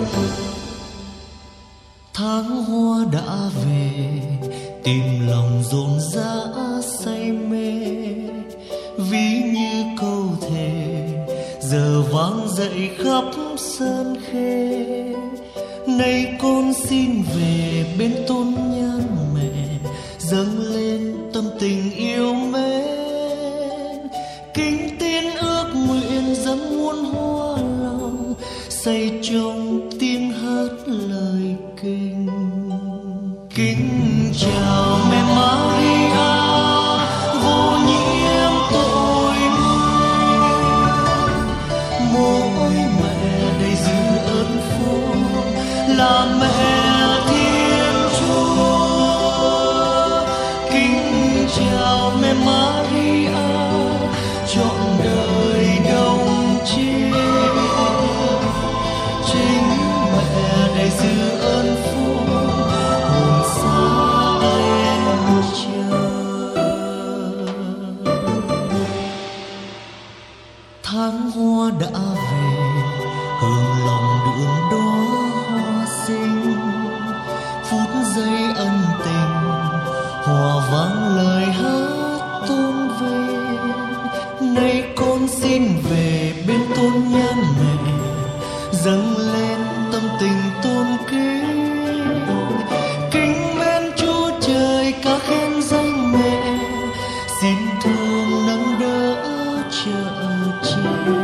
Tháng hoa đã về, tìm lòng rộn rã say mê, ví như câu thề giờ vang dậy khắp sơn khê. Nay con xin về bên tôn nhan mẹ, dâng lên tâm tình yêu mến. Kính tin ước nguyện dâng muôn hoa lòng, say trong tiếng hát lời kinh. Kính chào mẹ Maria, vô nhiễm tội nguyên. Mỗi mẹ đầy dư ơn phúc, là mẹ Thiên Chúa. Kính chào mẹ Maria, trọn đời đồng chiên. Chính mẹ đầy dư ơn phúc, hồn xa em chờ. Tháng hoa đã về, hương lòng đường đóa hoa xinh. Phút giây ân tình, hòa vang lời hát tôn vinh. Nay con xin về bên tôn nhan mẹ, dâng lên tâm tình tôn kính. Kính mến Chúa trời ca khen danh mẹ, xin thương nâng đỡ chở che.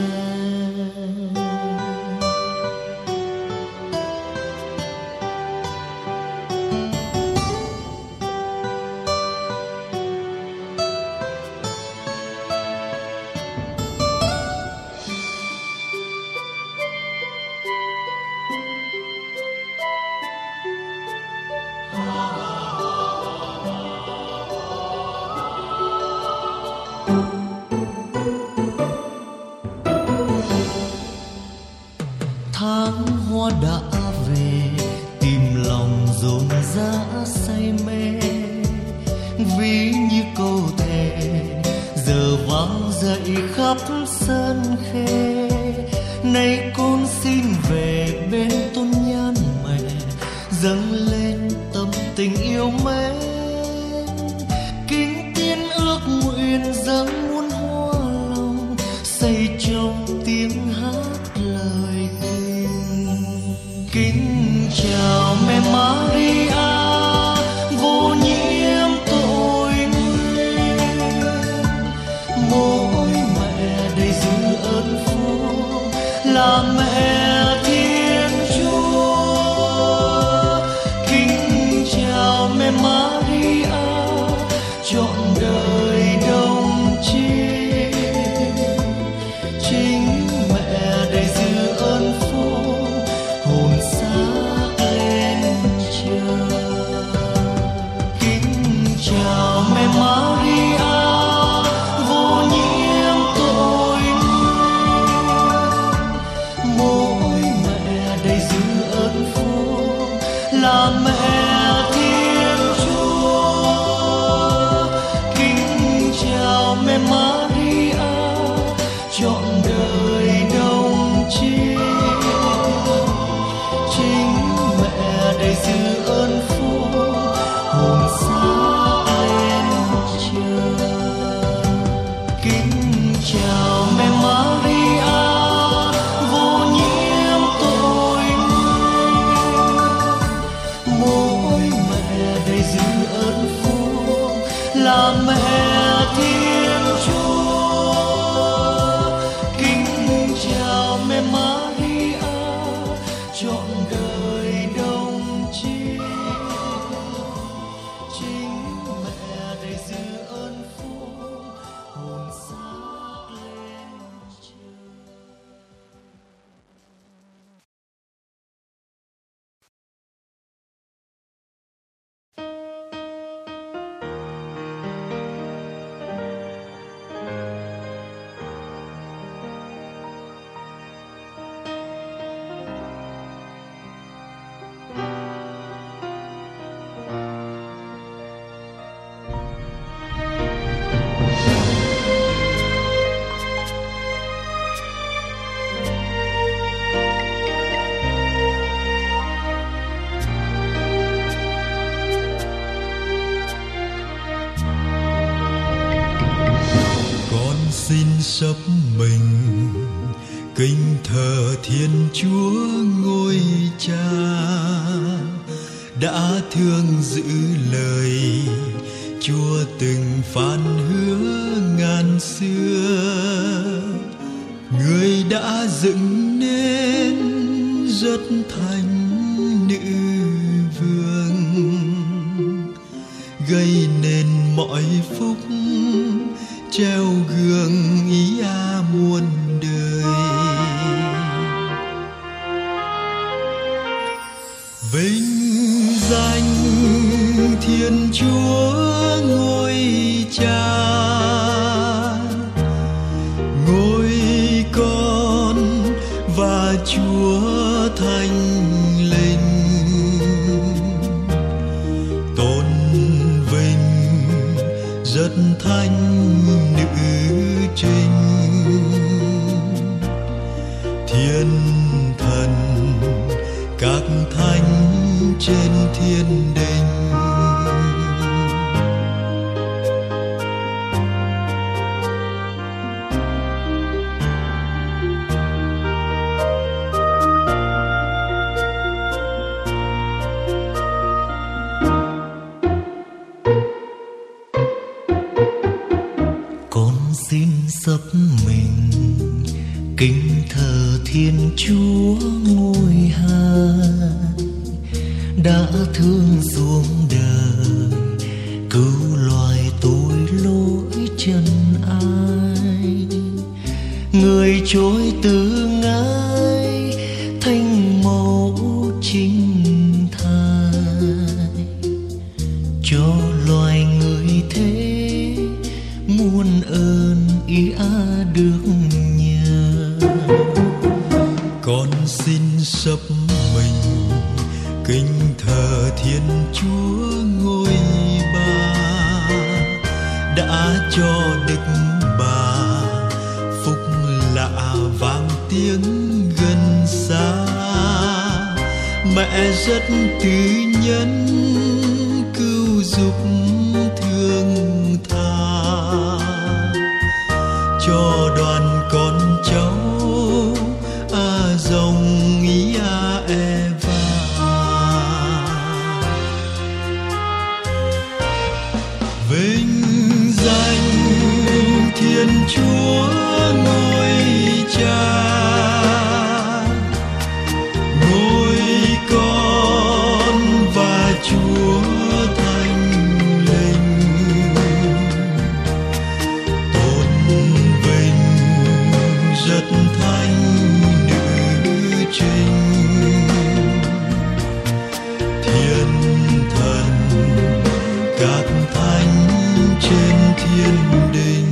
Tháng hoa đã về, tìm lòng rộn rã say mê, ví như câu thề giờ vang dậy khắp sân khê. Nay con xin về bên tôn nhan mẹ, dâng lên tâm tình yêu mến. Kính tiên ước nguyện dâng muôn hoa lòng, say trong tiếng hát lời kinh. Kính chào mẹ Maria, vô nhiễm tội nguyên. Mỗi mẹ đầy dư ơn phúc, là mẹ Thiên Chúa. Kính chào mẹ Maria, trọn đời đồng chiên. Chính mẹ đầy dư ơn phúc, hồn xa em chờ. Kính chào mẹ Maria, vô nhiễm tội nguyên. Mỗi mẹ đầy dư ơn phúc, là mẹ Thiên Chúa. Kính chào mẹ Maria, trọn đời đồng chiên. Chính mẹ đầy dư ơn phúc, hồn xa em chờ. Kính chào mẹ Maria, vô nhiễm tội nguyên. Mỗi mẹ đầy dư ơn phúc, là mẹ Thiên Chúa. Kính chào mẹ Maria, trọn đời đồng chiên. Chính mẹ đầy dư ơn phúc, hồn xa lên trời. sấp mình kính thờ Thiên Chúa ngôi Cha đã thương giữ lời Chúa từng phán hứa ngàn xưa. Người đã dựng nên rất thánh nữ vương, gây nên mọi phúc treo gương ý muôn đời. Vinh danh Thiên Chúa ngôi Cha, ngôi Con và Chúa Thánh Linh. Tôn vinh rất thánh nữ trinh, thiên thần các thánh trên thiên đình. Con xin sấp mình kính thờ Thiên Chúa ngôi Hai, đã thương xuống đời cứu loài tội lỗi trần ai. Người trôi từ ngai thanh mẫu chính thai, cho loài người thế muôn ơn ý được nhờ. Con xin sấp mình kính thờ Thiên Chúa ngôi Ba, đã cho Đức Bà phúc lạ vang tiếng gần xa. Mẹ rất tư nhân cứu giúp thương tha, cho đoàn con cháu dòng ý Eva. Vinh danh Thiên Chúa ngôi Cha, ngôi Con và Chúa Thánh Linh. Tôn vinh rất thánh nữ trinh, thiên thần các thánh trên thiên đình.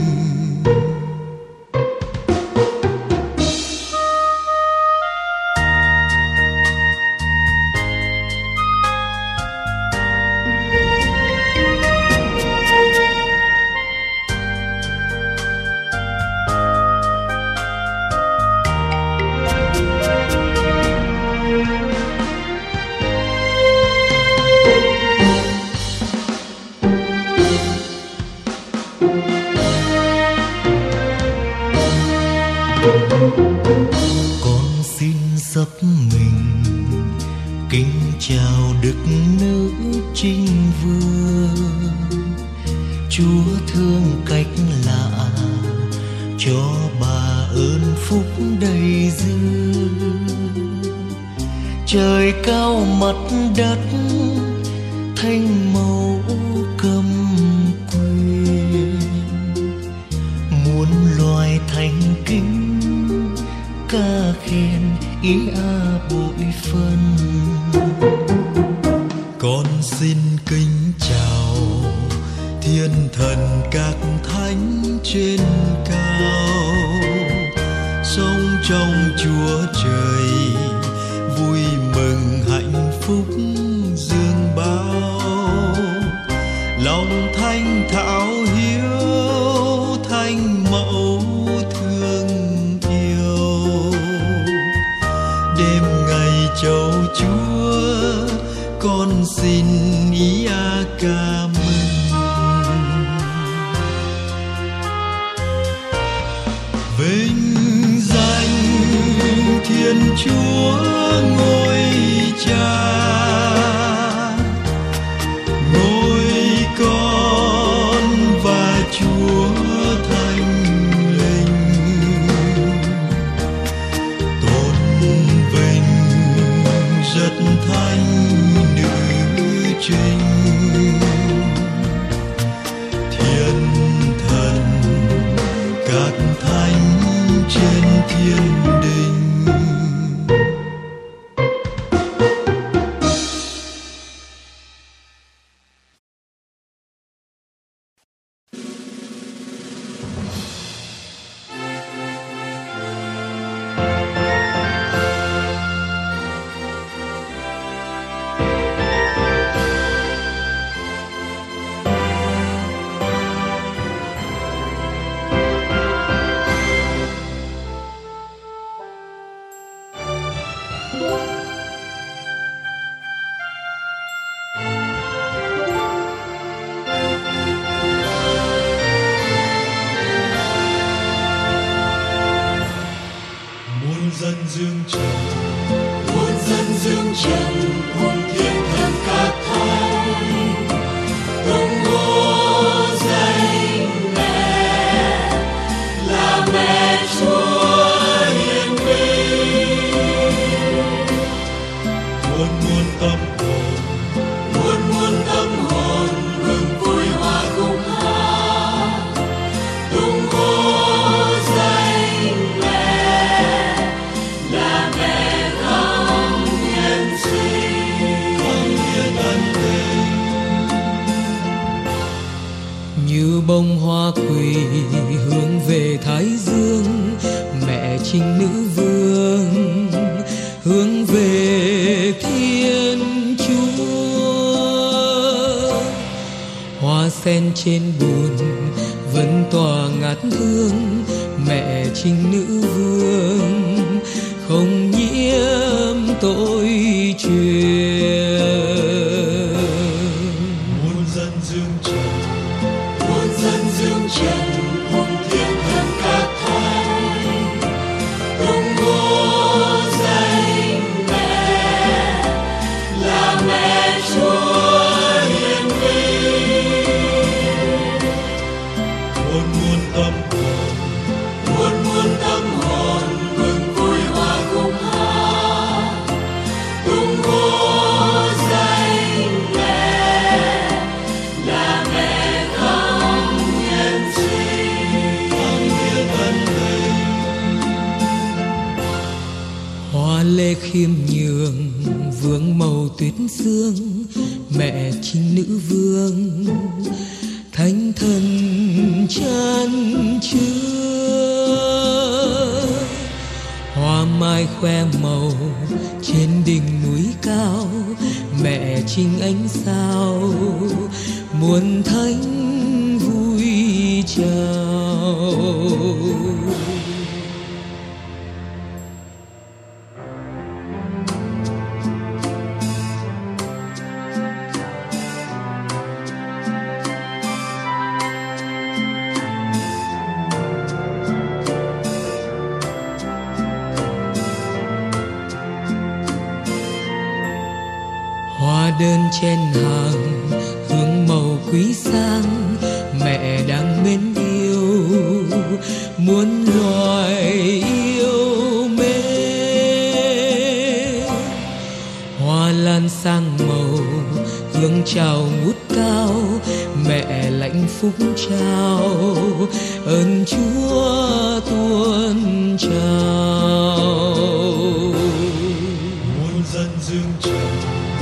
Con xin sấp mình kính chào Đức Nữ Trinh Vương, Chúa thương cách lạ cho bà ơn phúc đầy dư. Trời cao mặt đất thanh mẫu cầm quyền, muôn loài thành kính ca khen ý bội phân. Con xin kính chào thiên thần các thánh trên cao, sống trong Chúa trời vui mừng hạnh phúc dương bao. Lòng thanh thảo hiếu thanh mẫu thương yêu, đêm ngày chầu Chúa con xin ý ca mừng. Thiên Chúa ngôi Cha, ngôi Con và Chúa Thánh Linh, tôn vinh rất thánh nữ trinh, thiên thần các thánh trên thiên đình. Dân dương trần, muôn dân dương trần, muôn thiên thần các thánh, tung hô danh mẹ là mẹ Chúa hiền minh. Muôn tâm hồn hương vui hòa cùng hát, tung hô danh mẹ là mẹ không hiền sinh, không hiền ân tình. Như bông hoa quỳ hướng về Thái Dương, mẹ Trinh Nữ Vương hướng về Thiên Chúa. Hoa sen trên bùn vẫn tỏa ngát hương, mẹ Trinh Nữ Vương không nhiễm tội truyền. Muôn dân dương trần, muôn thiên thần các thánh, tung hô danh mẹ là mẹ Chúa hiền minh. Muôn tâm hồn mừng vui hòa cùng hát, tung hô danh mẹ là mẹ không hiền sinh, không hiền ân tình. Hoa lê khiêm nhường vương màu tuyết sương, mẹ Trinh Nữ Vương thánh thần chan chứa. Hoa mai khoe màu trên đỉnh núi cao, mẹ Trinh ánh sao muôn thánh vui chào. Hoa đơn trên hàng hương màu quý sang, mẹ đang mến yêu muôn loài yêu mến. Hoa lan sang màu hương trào ngút cao, mẹ lãnh phúc trao ơn Chúa tuôn trào. Muôn dân dương trần,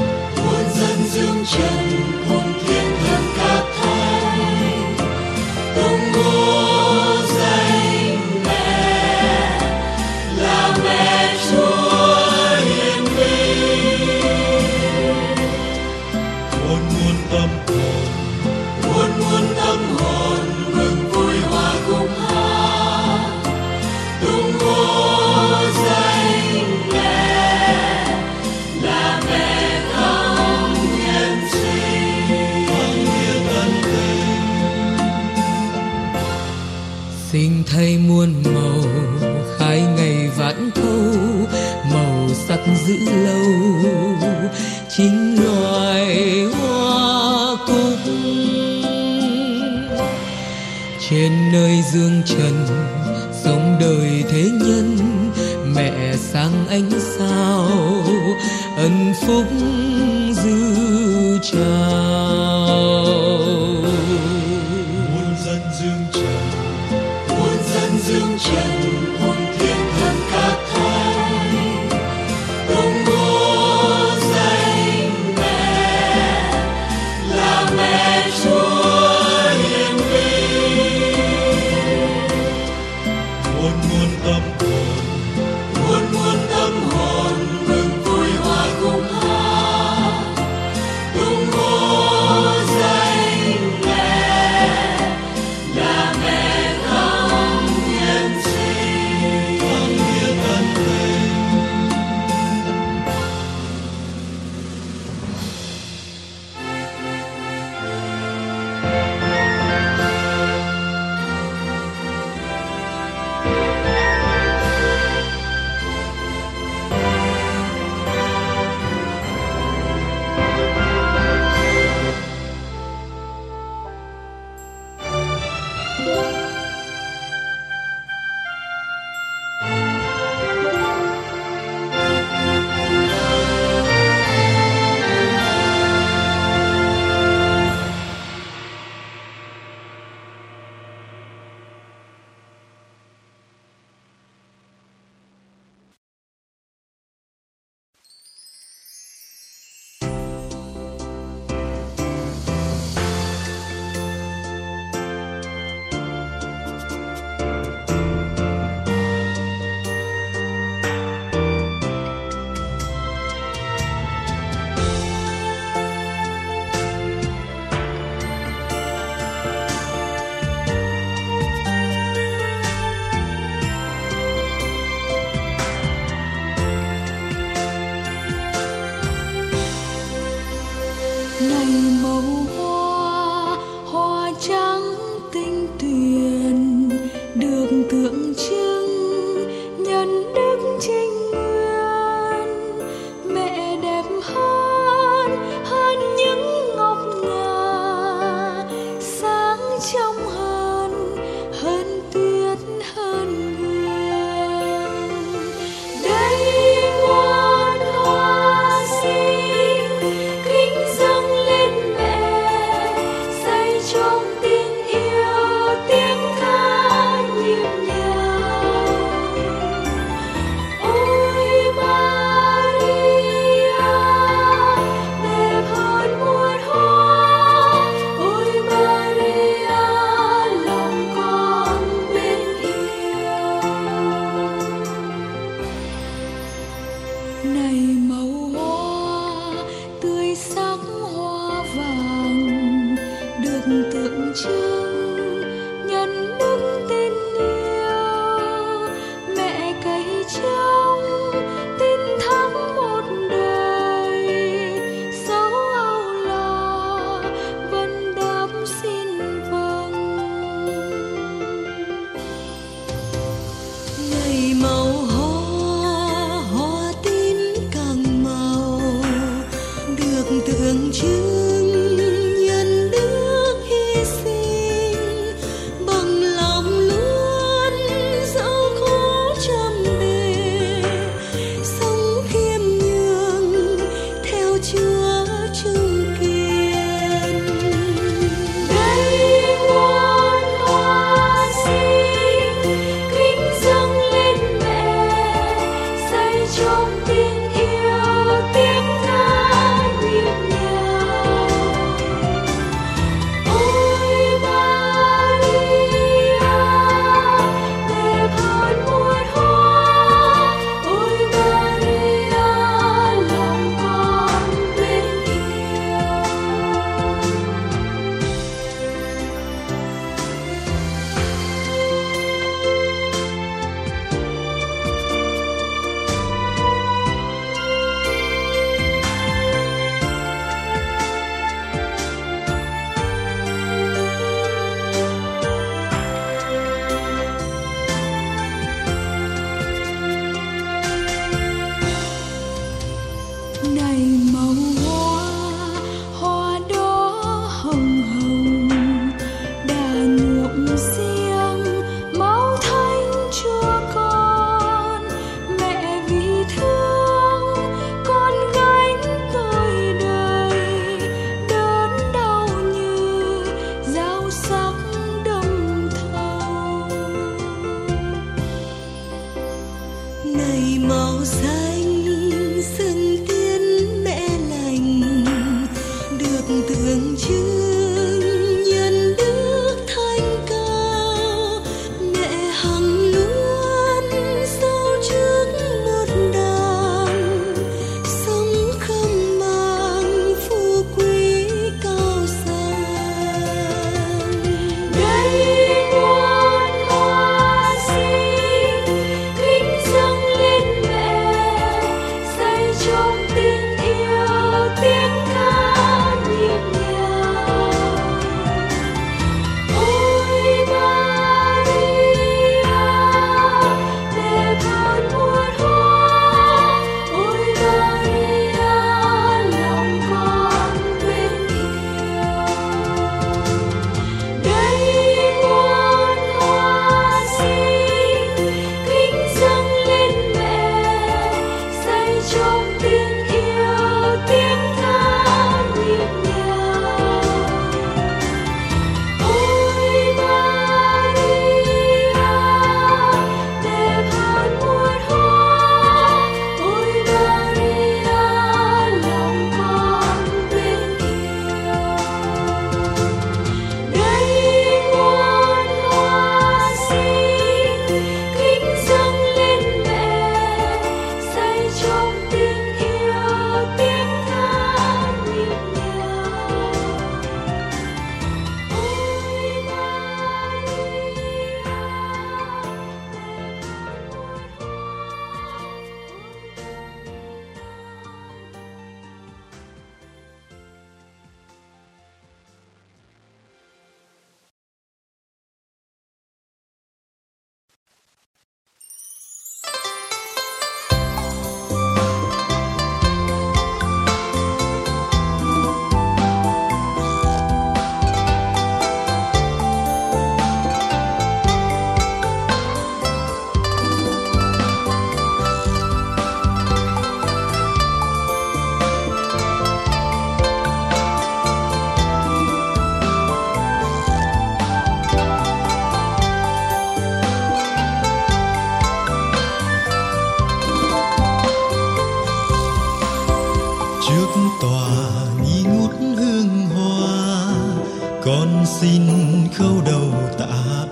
muôn thiên thần các thánh, tung hô danh mẹ là mẹ Chúa hiền minh. Muôn tâm hồn mừng vui hòa cùng hát, tung hô danh mẹ là mẹ không hiền sinh, lâu, chính loài hoa cúc. Trên nơi dương trần sống đời thế nhân, mẹ sang ánh sao ân phúc dư trào. Muôn dân dương trần, muôn dân dương trần, muôn thiên thần các thánh tung hô danh mẹ là mẹ Chúa hiền vinh. Muôn muôn tâm hồn, muôn muôn tâm hồn mừng vui hoa cùng hát tung hô con xin khâu đầu tạ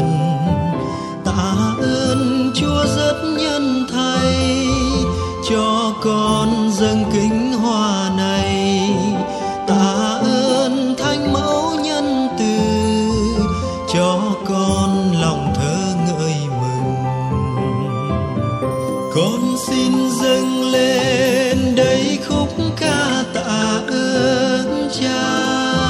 ơn Chúa rất nhân thay cho con dâng kính hoa này. Tạ ơn Thánh Mẫu nhân từ cho con lòng thơ ngợi mừng. Con xin dâng lên đây khúc ca tạ ơn Cha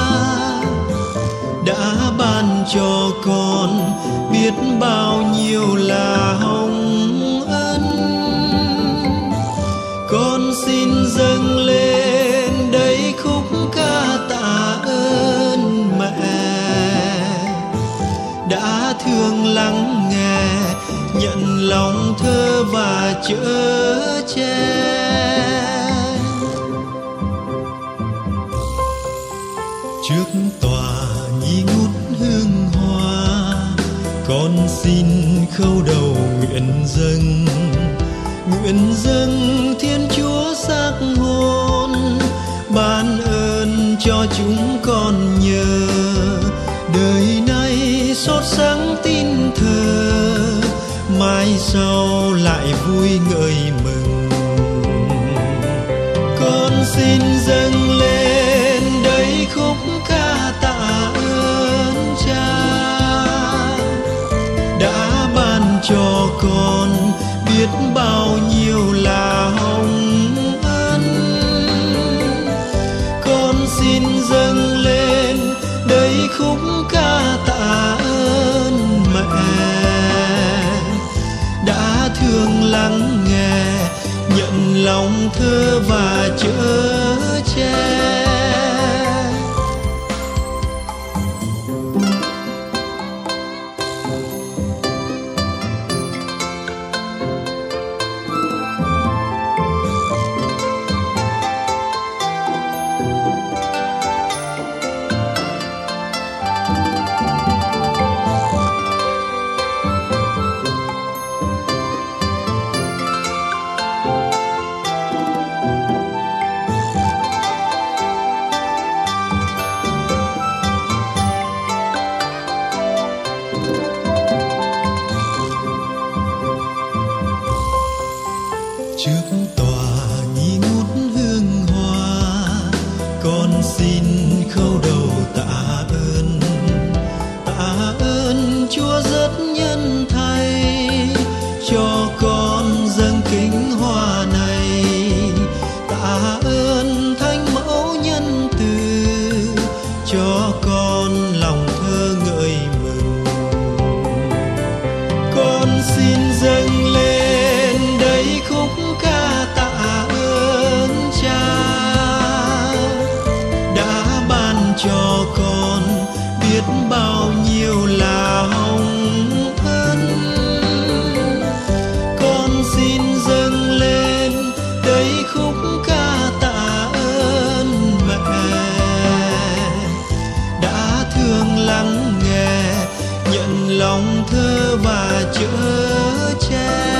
đã ban cho con biết bao nhiêu là hồng ân. Con xin dâng lên đây khúc ca tạ ơn mẹ đã thương lắng nghe, nhận lòng thơ và chở che. Trước tòa nhi ngút hương hoa, con xin khâu đầu nguyện dâng Thiên Chúa giác ngôn, ban ơn cho chúng con nhờ đời nay sốt sáng tin thờ, mai sau lại vui ngợi mừng. Con xin dâng lên đây khúc ca tạ ơn Cha đã ban cho con biết bao nhiêu là hồng ân. Con xin dâng lên đây khúc ca tạ ơn mẹ đã thương lắng nghe, nhận lòng thơ và xin khấu đầu tạ ơn Chúa rất nhân thay cho con dâng kính hoa này. Tạ ơn Thánh Mẫu nhân từ cho con lòng thơ ngợi mừng. Con xin dâng lên đây khúc ca tạ ơn Cha đã ban cho con biết bao nhiêu là hồng ân. Con xin dâng lên đây khúc ca tạ ơn mẹ đã thương lắng nghe, nhận lòng thơ và chở che.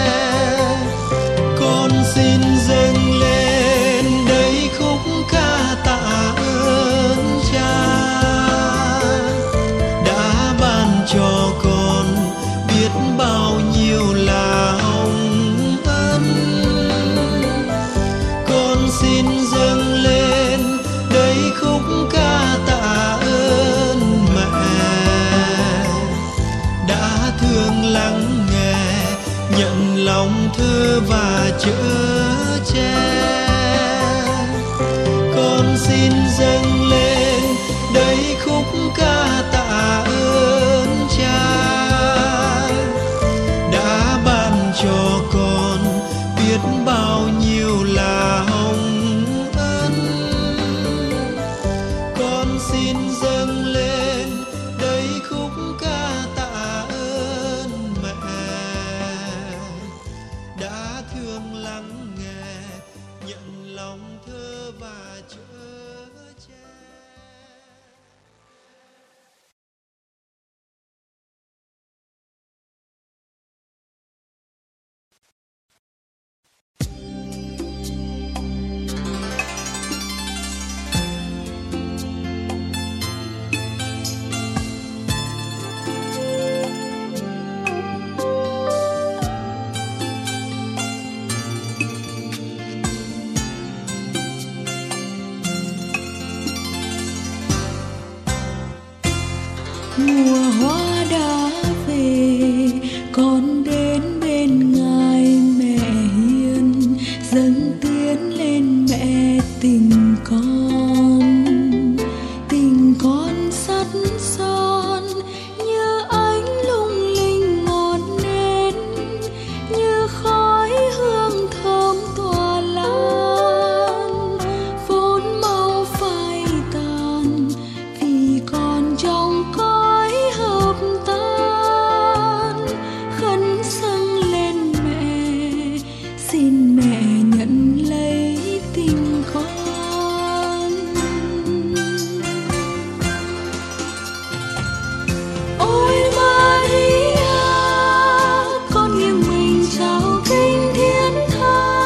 Con xin dâng lên đây khúc ca tạ ơn Cha đã ban cho con biết bao nhiêu là hồng ân. Con xin dâng lên đây khúc ca tạ ơn mẹ đã thương lắng nghe, nhận lòng thơ và chở che. Con xin dâng lên đây khúc ca tạ ơn Cha đã ban cho con biết bao nhiêu là hồng ân. Con xin dâng lên đây khúc ca tạ ơn mẹ đã thương lắng nghe, nhận lòng thơ và chở che. Mùa hoa đã về, con đến bên Ngài mẹ hiền, dâng tiến lên mẹ tình con sắt son như ánh lung linh ngọn nến, như khói hương thơm tỏa lan, vốn mau phai tàn vì còn trong cõi hợp tan. Khấn dâng lên mẹ, xin mẹ nhận lấy tình con. Ôi Maria, con nghiêng mình chào kính thiên tha,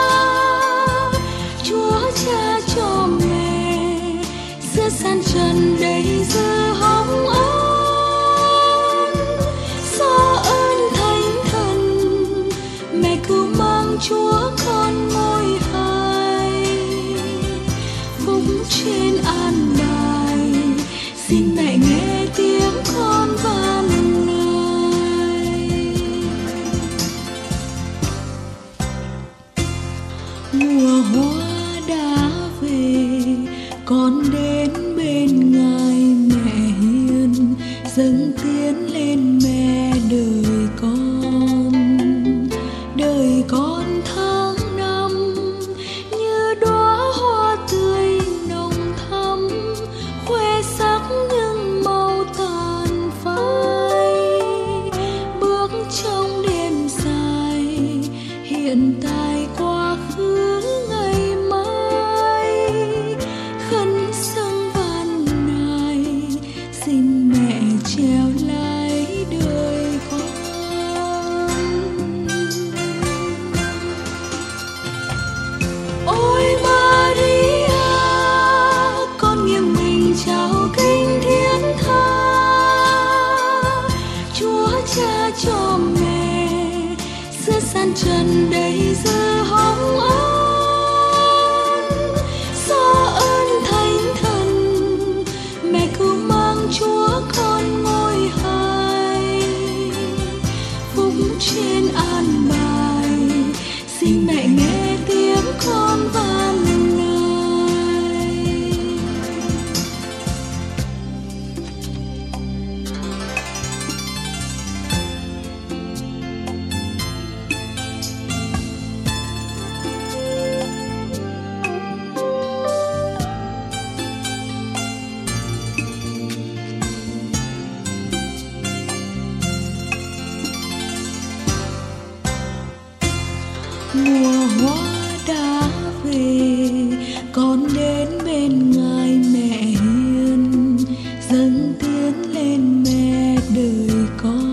Chúa Cha cho mẹ giữa san trần đầy dư hồng ân. Do ơn Thánh Thần, mẹ cứu mang Chúa con ngôi hài, phúc trên an bài, xin mẹ nghe tiếng con van lời. Mùa hoa đã về, con đến bên Ngài mẹ hiền, dâng tiến lên mẹ đời con tháng năm như đóa hoa tươi nồng thắm, khoe sắc nhưng màu tàn phai. Bước trong đêm dài, hiện tại quá khứ ngày mai, khấn dâng van nài, xin mẹ treo lại đời con. Ôi Maria, con nghiêng mình chào kính thiên tha, Chúa Cha cho mẹ giữa san trần đầy dư hồng ân. Do ơn Thánh về, con đến bên ngài mẹ hiền, dâng tiếng lên mẹ đời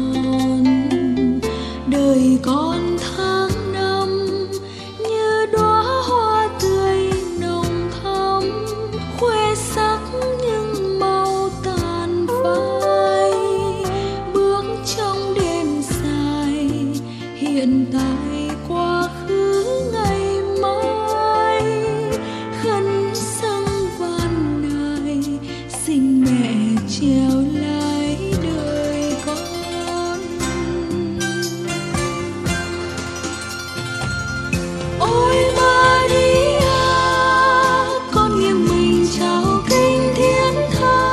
con tháng năm như đóa hoa tươi nồng thắm, khoe sắc những màu tàn phai, bước trong đêm dài hiện tại quá khứ ngày mai, khấn dâng van nài xin mẹ treo lại đời con. Ôi Maria, con nghiêng mình chào kinh thiên tha,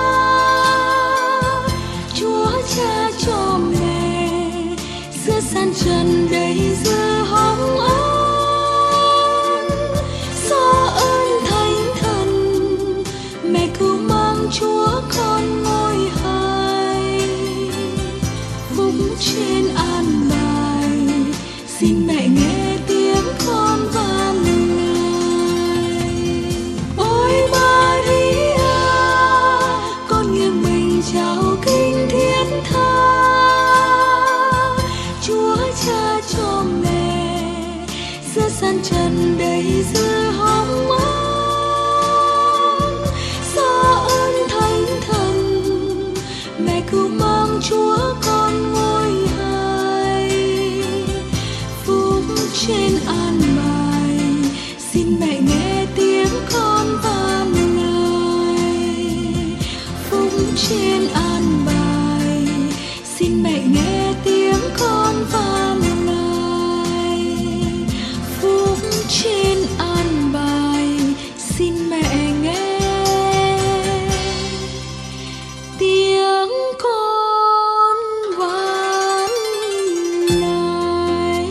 Chúa Cha cho mẹ giữa san trần đầy dư hồng ân. Do ơn Thánh Thần mẹ cứu mang Chúa con ngôi hài, phúc trên an bài xin mẹ nghe tiếng con van nài. Ôi Maria, con nghiêng mình chào kinh thiên tha, Chúa Cha cho mẹ giữa san trần đầy dư hồng ân. Do ơn Thánh Thần mẹ cứu mang Chúa con ngôi hài, phúc trên an bài xin mẹ nghe tiếng con van nài. Phúc trên an bài xin mẹ nghe tiếng con van nài. Phúc trên an bài xin mẹ nghe tiếng con van nài.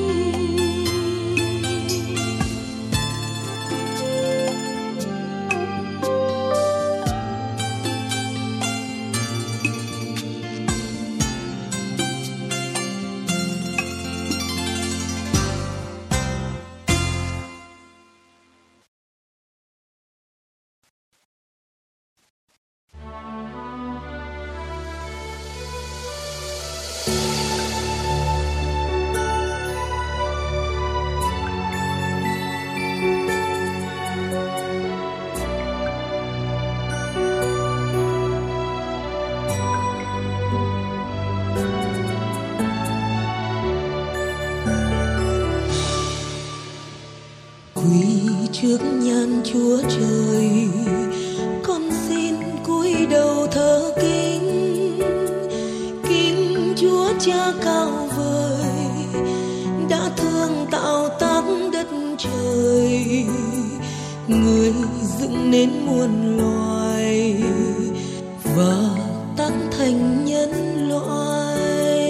Quỳ trước nhan Chúa Trời, con xin cúi đầu thờ kính, kính Chúa Cha cao vời đã thương tạo tác đất trời, người dựng nên muôn loài và tác thành nhân loại.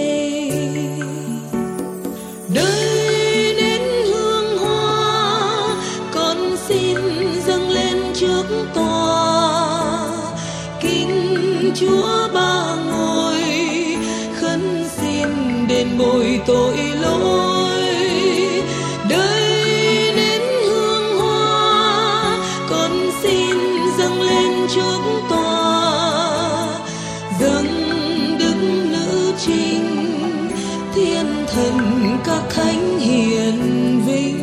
Đời đến hương hoa, con xin dâng lên trước tòa, kính Chúa ba ngôi, khấn xin đền bồi tội lỗi. Đời đến hương hoa, con xin dâng lên trước tòa, dâng đức nữ trinh, thiên thần các thánh hiền vinh.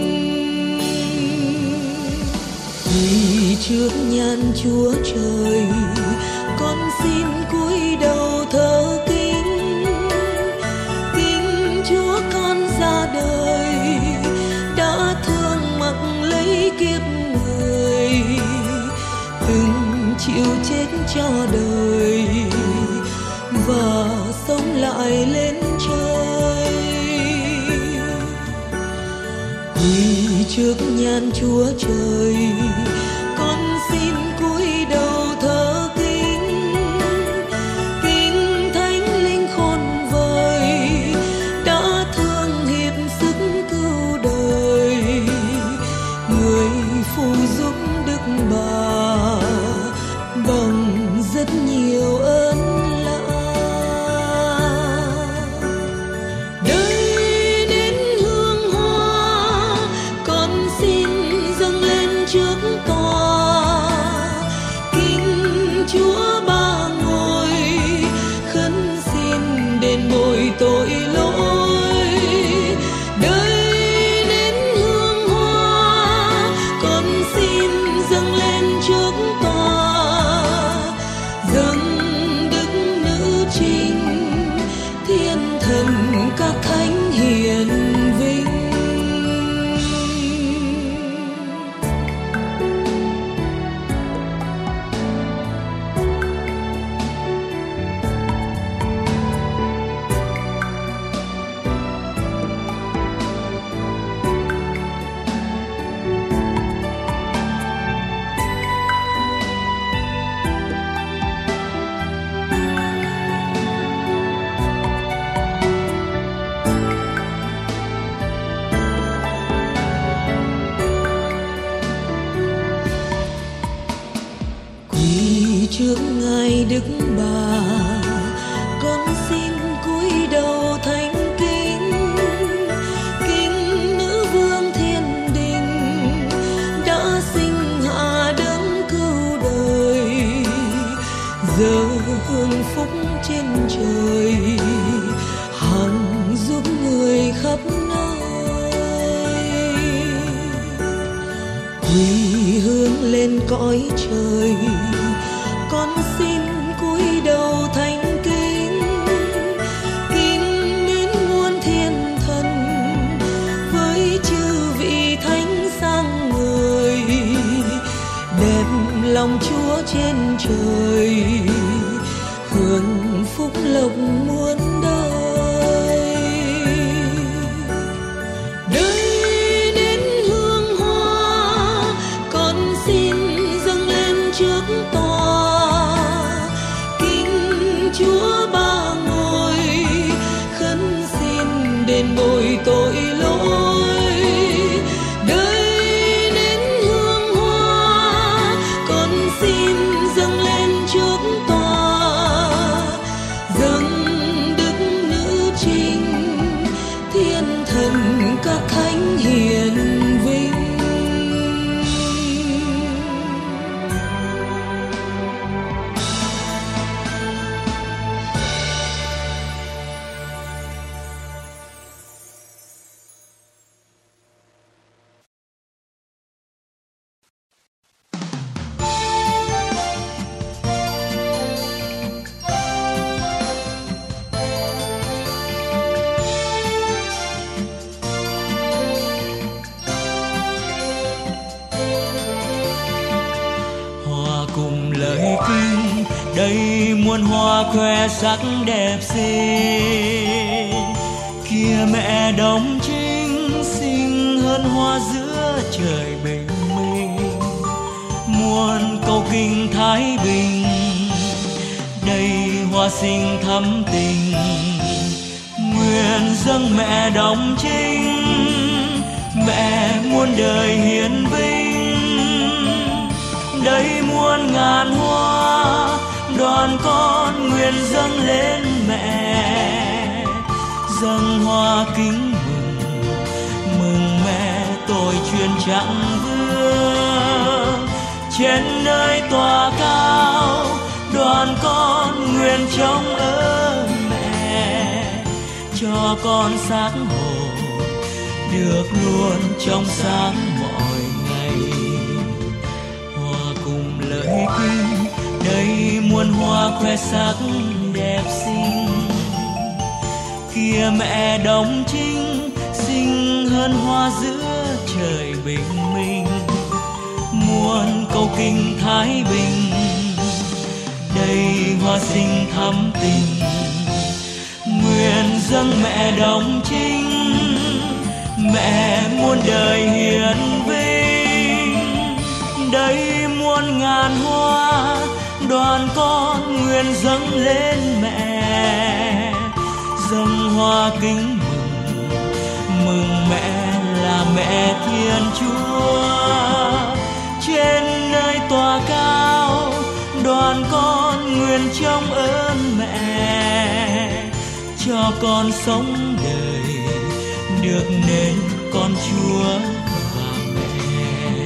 Quỳ trước nhan Chúa Trời, con xin cúi đầu thờ kính, kính Chúa con ra đời đã thương mặc lấy kiếp người, từng chịu chết cho đời và sống lại lên trời. Quỳ trước nhan Chúa Trời, con xin cúi đầu thờ kính, kính Thánh Linh khôn vời đã thương hiệp sức cứu đời, người phù giúp Đức Bà bằng rất nhiều ơn lạ. Đời đến hương hoa, con xin dâng lên xin dâng lên trước tòa, dâng đức nữ trinh, thiên thần các thánh hiền vinh. Trước ngài Đức Bà, con xin cúi đầu thánh kính, kính nữ vương thiên đình đã sinh hạ đấng cứu đời, giờ hương phúc trên trời hằng giúp người khắp nơi. Quỳ hướng lên cõi trời, con xin cúi đầu thánh kính, kính mến muôn thiên thần với chư vị thánh sang người, đẹp lòng Chúa trên trời, hưởng phúc lộc muôn đời. Đời đến hương hoa, con xin dâng lên trước tòa, Chúa ba ngôi khấn xin đền bồi tội lỗi. Đời đến hương hoa, con xin dâng lên trước tòa, dâng đức nữ trinh, thiên thần các thánh hiền vinh. Đây muôn hoa khoe sắc đẹp xinh, kia mẹ đóng chính xinh hơn hoa giữa trời bình minh. Muôn câu kinh thái bình, đây hoa sinh thắm tình, nguyện dâng mẹ đóng chính, mẹ muôn đời hiển vinh. Đây muôn ngàn hoa, đoàn con nguyện dâng lên mẹ, dâng hoa kính mừng, mừng mẹ tôi truyền chẳng vương. Trên nơi tòa cao, đoàn con nguyện trông ơn mẹ, cho con xác hồn được luôn trong sáng mọi ngày. Hoa cùng lời kinh, đây muôn hoa khoe sắc đẹp xinh, kia mẹ đóng chính xinh hơn hoa giữa trời bình minh. Muôn câu kinh thái bình, đây hoa sinh thắm tình, nguyện dâng mẹ đóng chính, mẹ muôn đời hiển vinh. Đây muôn ngàn hoa, đoàn con nguyện dâng lên mẹ, dâng hoa kính mừng, mừng mẹ là mẹ Thiên Chúa. Trên nơi tòa cao, đoàn con nguyện trông ơn mẹ, cho con sống đời được nên con Chúa và mẹ.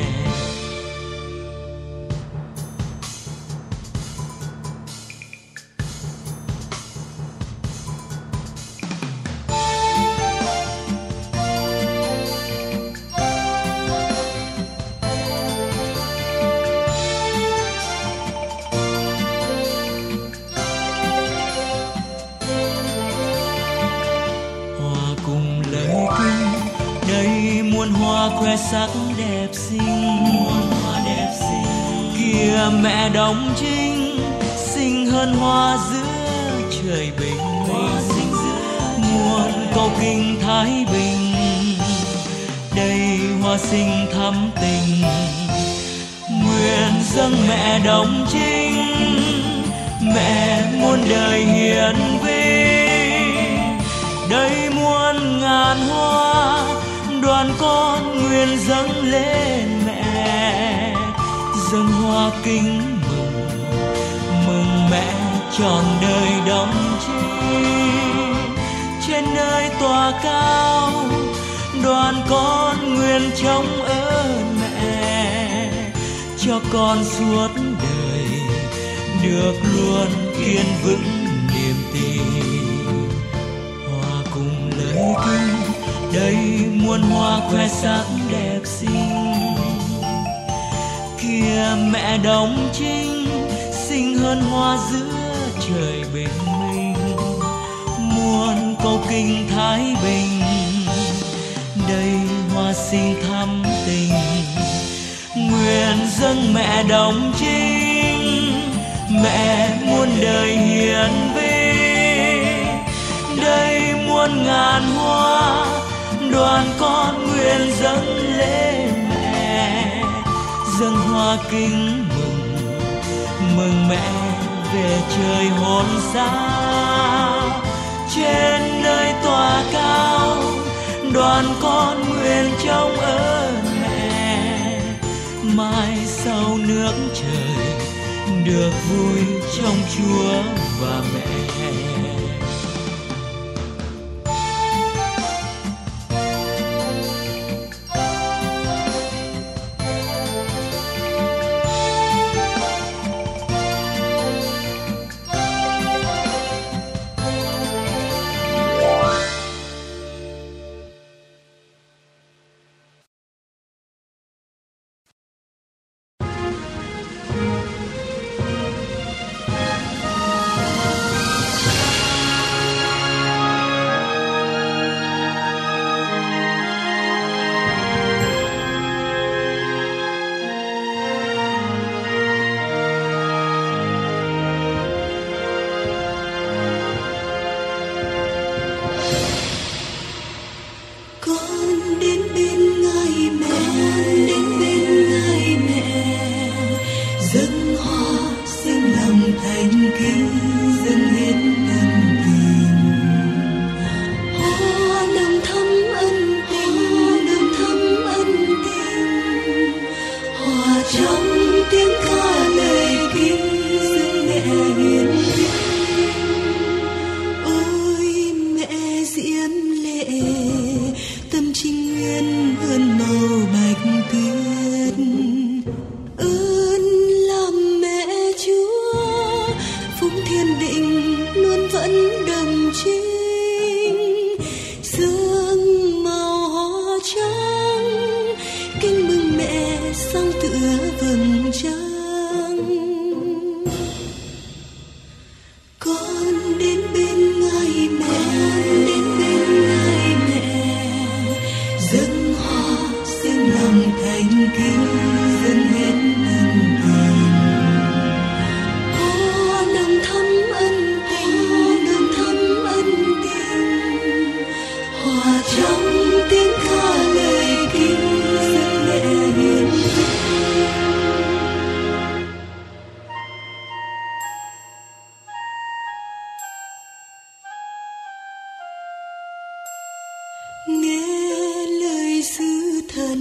khoe sắc đẹp xinh, muôn hoa đẹp xinh. Kìa mẹ đóng trinh xinh hơn hoa giữa trời bình minh, muôn câu kinh thái bình. Đây hoa sinh thắm tình, nguyện dâng mẹ đóng trinh, mẹ muôn đời hiền vinh. Đây muôn ngàn hoa đoàn con nguyện dâng lên mẹ, dâng hoa kính mừng, mừng mẹ trọn đời đóng trinh. Trên nơi tòa cao đoàn con nguyện trông ơn mẹ, cho con suốt đời được luôn yên vững niềm tin. Hòa cùng lời kinh đây muôn hoa khoe sắc đẹp xinh. Kìa mẹ đóng trinh xinh hơn hoa giữa trời bình minh, muôn câu kinh thái bình. Đây hoa sinh thắm tình, nguyện dâng mẹ đóng trinh, mẹ muôn đời hiền vinh. Đây muôn ngàn hoa đoàn con nguyện dâng lên mẹ, dâng hoa kính mừng, mừng mẹ về trời hồn xa. Trên nơi tòa cao đoàn con nguyện trông ơn mẹ, mai sau nước trời được vui trong Chúa và mẹ. Nghe lời sứ thần,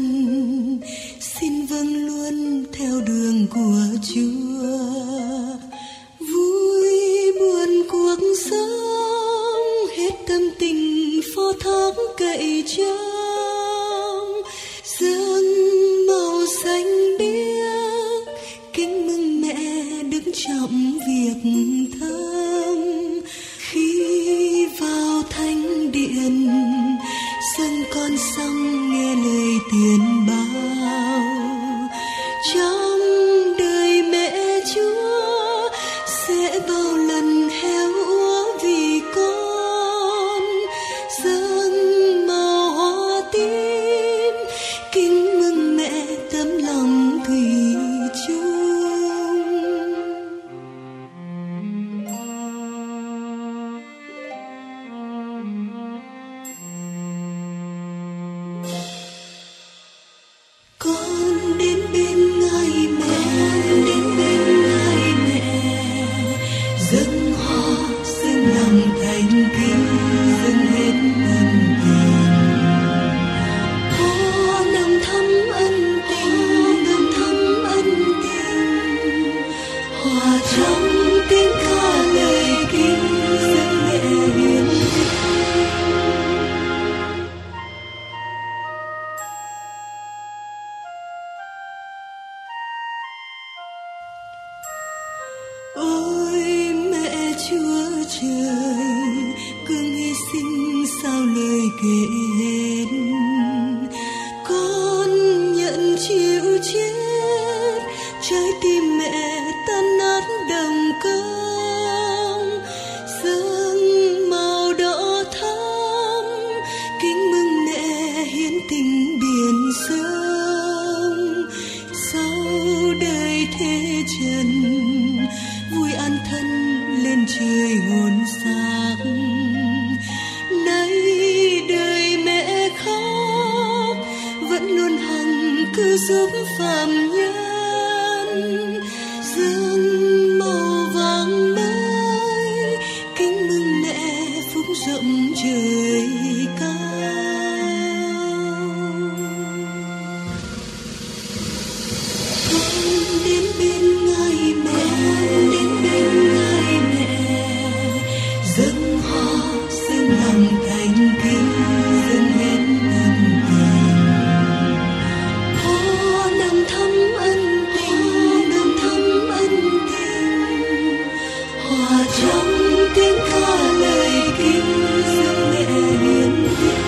xin vâng luôn theo đường của Chúa. Vui buồn cuộc sống, hết tâm tình phó thác cậy trong. Dâng màu xanh biếc, kính mừng mẹ đứng trọng việc thơm. Khi vào thánh điện, dâng con xong nghe lời tiên báo. Trong đời mẹ Chúa sẽ bao lần héo úa vì con. Dâng màu hoa tím kính trời cương hy sinh sao lời kể hết. Con nhận chịu chết, trái tim mẹ tan nát đồng cam, dâng màu đỏ thắm kính mừng mẹ hiến tình biển sông. Sau đời thế trần vui an thân lên trời hồn xác, nay đời mẹ khóc vẫn luôn hằng cứ giúp phàm nhân. Dâng màu vàng mới kính mừng mẹ phúc rộng trời cao. Con đến bên ngài mẹ, đến bên ngài mẹ, dâng hoa dâng lòng thành kính, dâng hết ân tình. Hoa nồng thắm ân tình, nồng thắm ân tình. Hoa trong tiếng ca lời kính, dâng mẹ hiến hiến.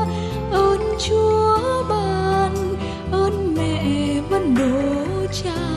Chúa ban ơn mẹ vẫn đổ trao.